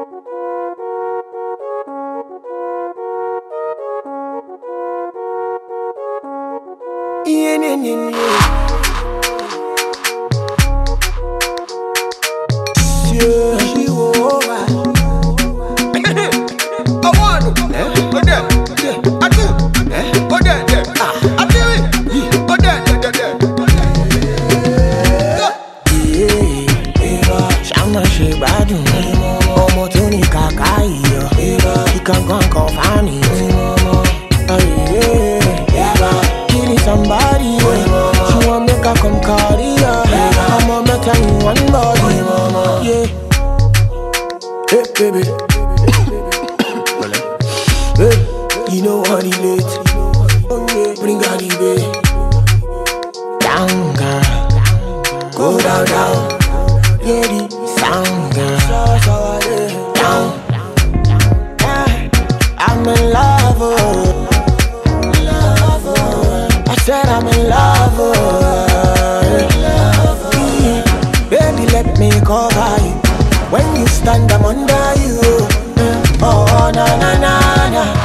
Somebody, she want make her come carry her. I'ma make her in one body, yeah. Hey, baby. Hey, you know what he late. Oh yeah, bring her the way. Down, girl. Go down, down. Yeah, the sound, girl. Down. I'm in love, oh. I said I'm in love, baby, let me cover you. When you stand, I'm under you. Oh, na na na na.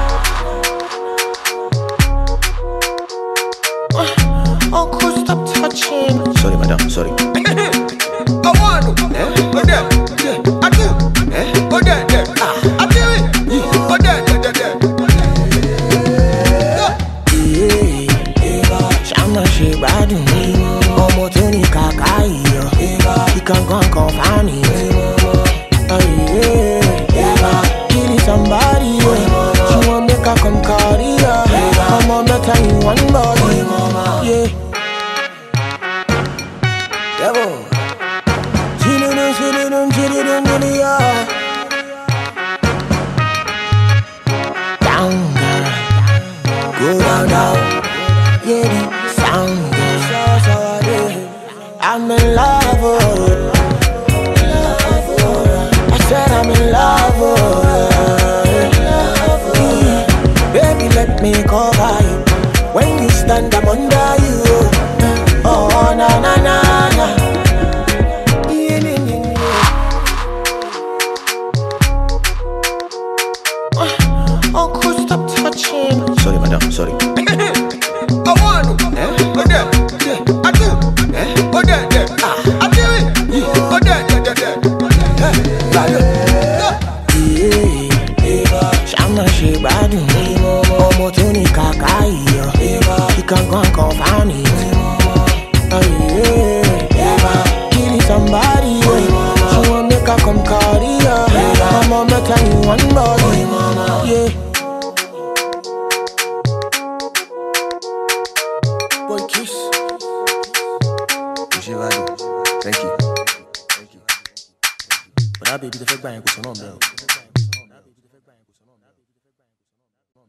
Uncle, stop touching. Sorry, madam, sorry. I want to. I do. I do it. She bad me, ọmọ tó ní kàkà yìí, ìkankan kan fáàní. Killing somebody, she want make her come carry her. I'ma make her in one body, yeah. Devil, chillin', yeah. Down, girl, go down, down, yeah. I'm in love, oh. I said I'm in love, oh. Baby, let me cover you. When you stand, I'm under you. Oh, na na na na. Uncle, stop touching. Sorry, madam, sorry. I want to. I do. I do it. Shama she bad me, ọmọ tó ní kàkà yìí, ìkankan kan fáàní. Killing somebody, she want make her come carry her. I'ma make her in one body, yeah. Boy, kiss. Thank you. But that baby, the fake bang, what's on, bro?